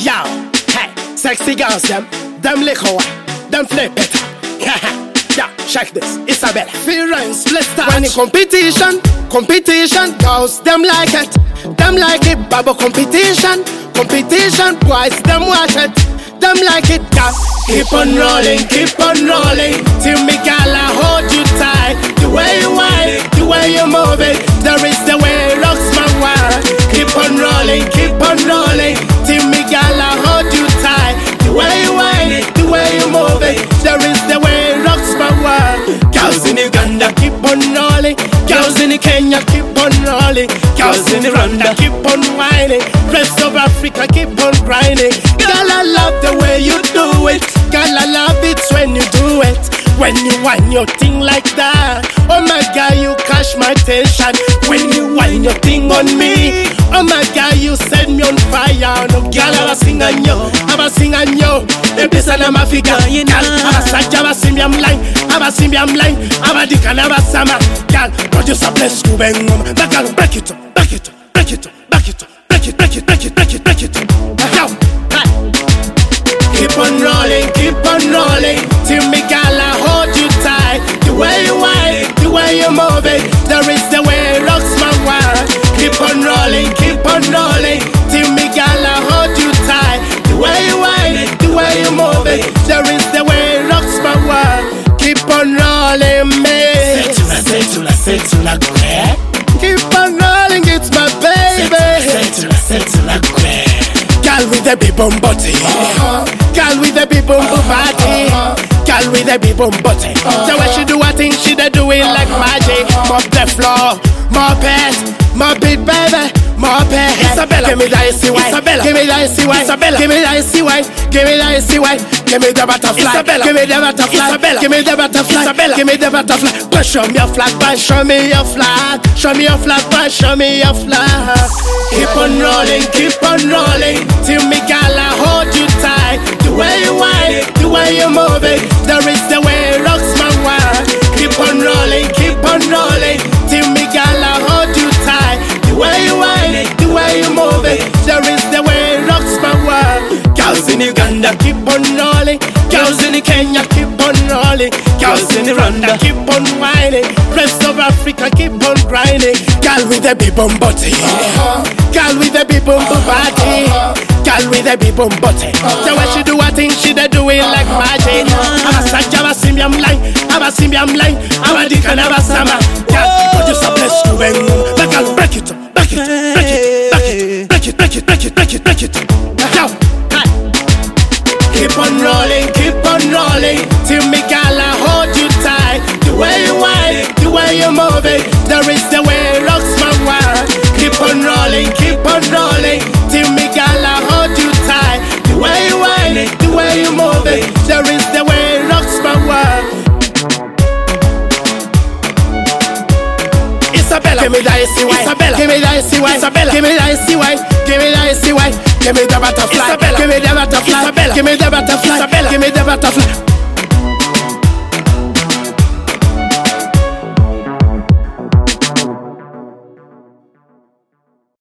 Yo, hey, sexy girls, them liquor, them flip it. Yeah, check this, Isabella. Feelings, let's start. When in competition, girls, them like it. Them like it, babo competition, boys, them watch it. Them like it, girl. Keep on rolling, till me gala hold you tight. The way you whine, the way you move it, there is the way it rocks my world. Keep on rolling, till me gala hold you tight. The way you whine, the way you move it, there is the way it rocks my world. Girls in Uganda, keep on rolling. Girls in Kenya, keep on rolling. Girls in Rwanda, keep on whining. Rest of Africa, keep on grinding. Girl, I love the way you do it. Girl, I love it when you do it. When you whine your thing like that, oh my God, you catch my attention. When you whine your thing on me, oh my God, you set me on fire. No girl, I was singing yo. Baby, sana mafika. Girl, I was singing I'm lying. Abadika never summer. Girl, produce a bless to bang on. But girl, break it up. Keep on rolling, till me gala hold you tight. The way you whine, the way you move it, there is the way it rocks my world. Keep on rolling, till me gala hold you tight. The way you whine, the way you move it, there is the way it rocks my world. Keep on rolling, me. Say to la guerre. Keep on rolling, it's my baby. Say to la guerre. Girl with the big bum body. Girl with the big bum body. Girl with the big bum body. The way she do her thing, she da do it like magic. Mop the floor, mop it, baby, mop it. Isabella, give me the icy white. Isabella, give me the icy white. Isabella, give me the icy white. Give me the icy white. Give me the butterfly. Isabella, give me the butterfly. Isabella, give me the butterfly. Isabella, give me the butterfly. But show me your flag, but show me your flag. Show me your flag, but show me your flag. Keep on rolling, till me gala hold you tight. The way you whine, the way you move it, there is the way it rocks my world. Keep on rolling, till me gala hold you tight. The way you whine, the way you move it, there is the way it rocks my world. Girls in Uganda, keep on rolling. Girls in Kenya, keep on rolling. Girls in Rwanda, keep on whining. Rest of Africa, keep on grinding. Girl with the big bum body. Girl with the big bum body. Girl with the big bum body. The way she do her thing, she da do it like magic. I'm lying. Abadika never summer. Girl, produce a bless to bang on. But girl, break it up. Yo. Keep on rolling, till me gala hold you tight. The way you whine, the way you move it, there is the way it rocks my world. Keep on rolling, till me gala hold you tight. The way you whine, the way you move it, there is the way it rocks my world. Isabella, give me the icy white. Isabella, give me the icy white. Isabella, give me the icy white. Give me the icy white. Give me the butterfly. Isabella, give me the butterfly. Isabella, give me the butterfly. Isabella, give me the butterfly.